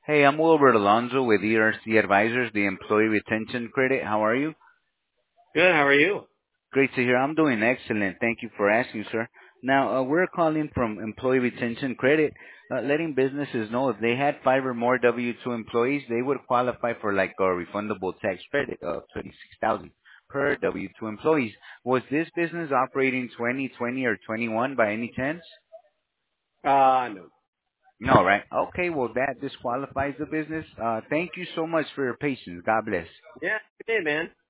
Hey, I'm Wilbert Alonso with ERC Advisors, the Employee Retention Credit. How are you? Good. How are you? Great to hear. I'm doing excellent. Thank you for asking, sir. Now, we're calling from Employee Retention Credit, letting businesses know if they had 5 or more W-2 employees, they would qualify for like a refundable tax credit of 26,000 per W-2 employees. Was this business operating 2020 or 21 by any chance? No. No, right? Okay, well, that disqualifies the business. Thank you so much for your patience. God bless. Yeah, good day, man.